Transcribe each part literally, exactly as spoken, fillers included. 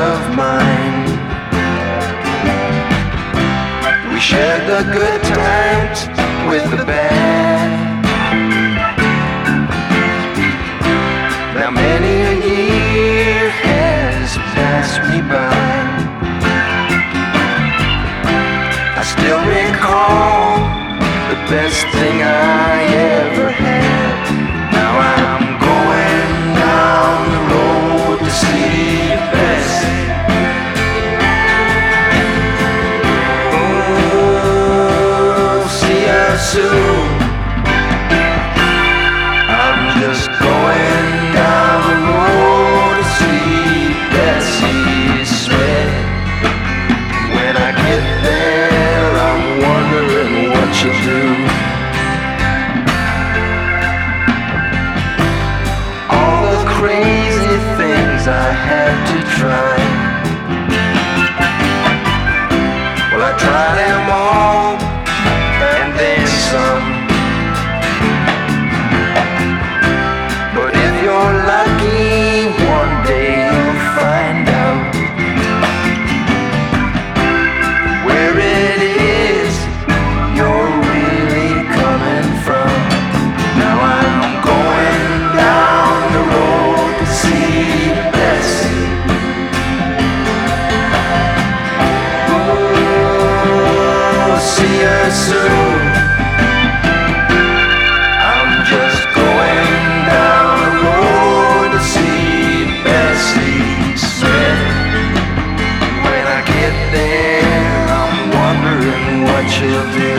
of mine. We shared the good times with the bad. Now many a year has passed me by. I still recall the best thing I ever had. Now I'm going down the road to see Bessie. Oh, see her soon. I'm just going down the road to see Bessie Smith. When I get there, I'm wondering what she'll do. All the crazy things I had to try, well, I tried them all, and then some. But if you're lucky, one day you'll find out where it is you're really coming from. Now I'm going down the road to see Bessie. Oh, see her soon. I'm just going down the road to see Bessie Smith. When I get there, I'm wondering what she'll do.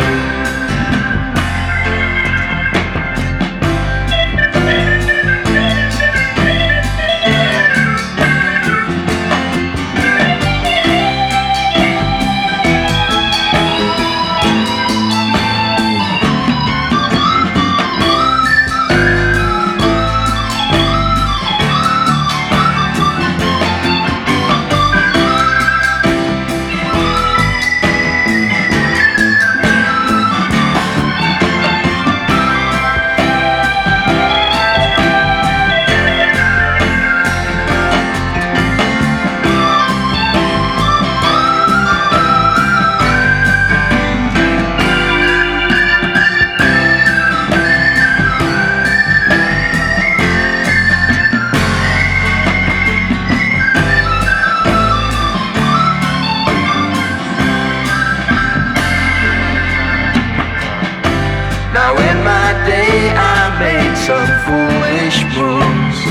Now in my day I made some foolish moves,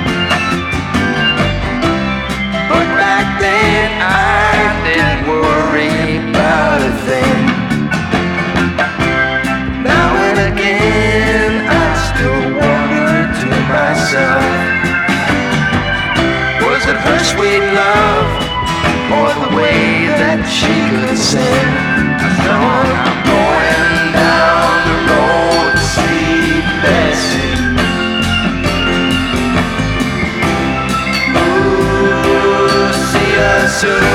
but back then I didn't worry about a thing. Now and again I still wonder to myself, was it her sweet love or the way that she could sing? So I'm going down the road to see Bessie. Ooh, see her soon.